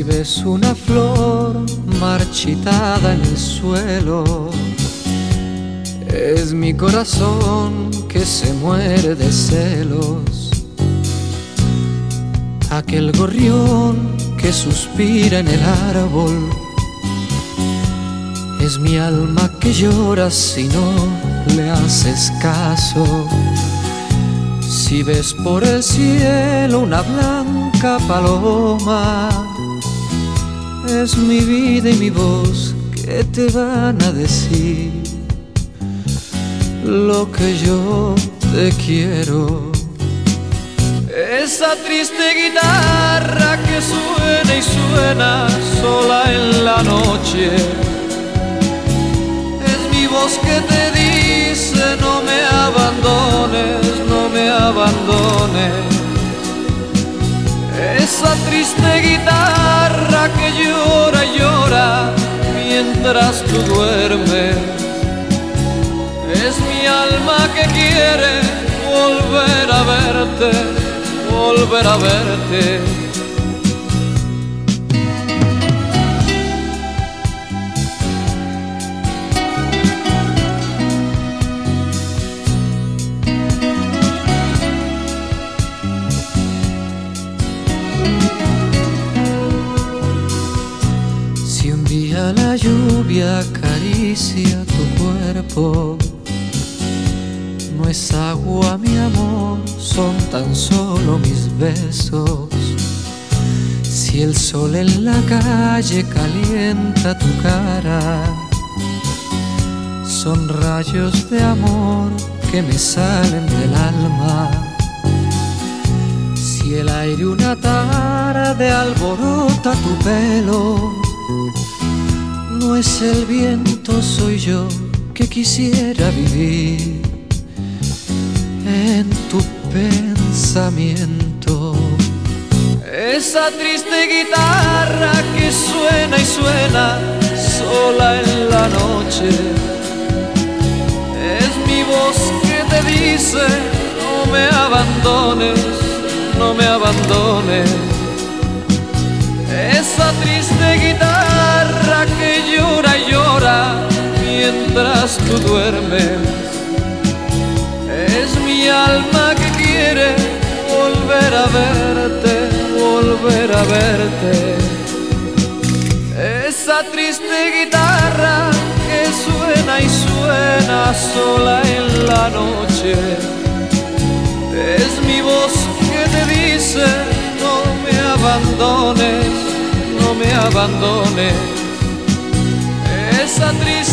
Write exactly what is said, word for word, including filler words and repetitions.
Si ves una flor marchitada en el suelo, es mi corazón que se muere de celos. Aquel gorrión que suspira en el árbol, es mi alma que llora si no le haces caso. Si ves por el cielo una blanca paloma, es mi vida y mi voz que te van a decir lo que yo te quiero. Esa triste guitarra que suena y suena sola en la noche, es mi voz que te dice no me abandones, no me abandones. Esa triste guitarra que llora y llora mientras tú duermes, es mi alma que quiere volver a verte, volver a verte. Si un día la lluvia acaricia tu cuerpo, no es agua, mi amor, son tan solo mis besos. Si el sol en la calle calienta tu cara, son rayos de amor que me salen del alma. Si el aire una tarde alborota tu pelo, no es el viento, soy yo que quisiera vivir en tu pensamiento. Esa triste guitarra que suena y suena sola en la noche, es mi voz que te dice no me abandones, no me abandones. Esa triste guitarra que llora y llora mientras tú duermes, es mi alma que quiere volver a verte, volver a verte. Esa triste guitarra que suena y suena sola en la noche, es mi voz que te dice no me abandones, no me abandones. Esa triste